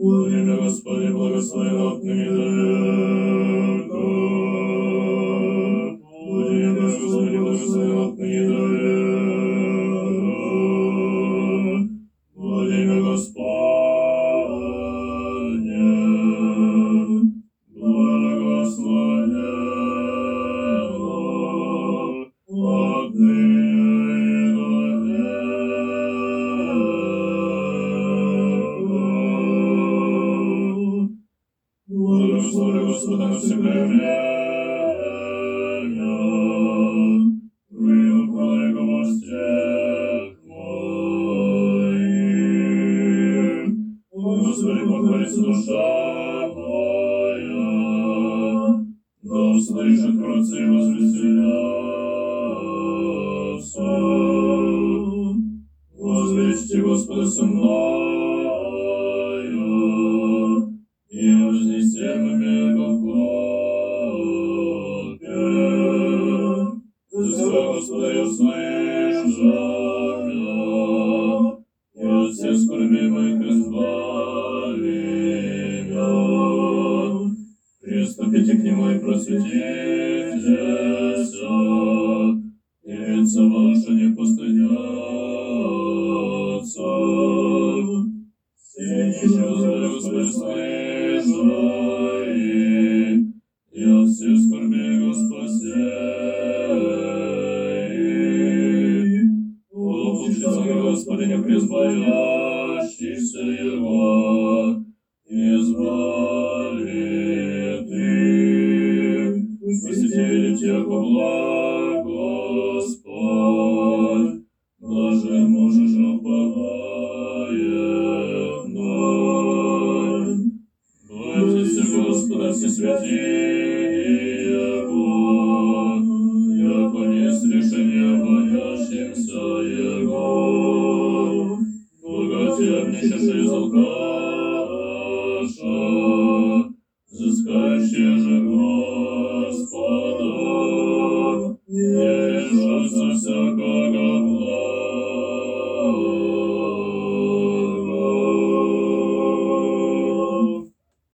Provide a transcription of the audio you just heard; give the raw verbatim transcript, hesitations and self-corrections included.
Во имя Господне благословен отныне до века. Во имя Господне благословен отныне до века. Во имя Господне благословен отныне до века. Благослови Господа на всякое время. Выйду хвала Его во всех моих. Господи, похвалится душа моя. Да услышат кротцы и возвеселятся. Возвеличьте Господа со мною, и вознесем имя Его в хвале. Взыскай Господа и услышь меня, и от всех скорбей моих избави меня. Приступите к Нему и просветитесь, и лица ваши не постыдятся. Все нищие возвали Господи слышай, и от всех скорбей Его спасей. Опустится Господи, не призбоящийся Его, избавит их. Посетили тех, во благ Господь, блажен мужа же уповает вновь. Бойтесь Господа, все святые Его, яко есть решение боящимся Его. Богатеобнищеши из алкаша, взыскающие же Господа, не лишатся всякого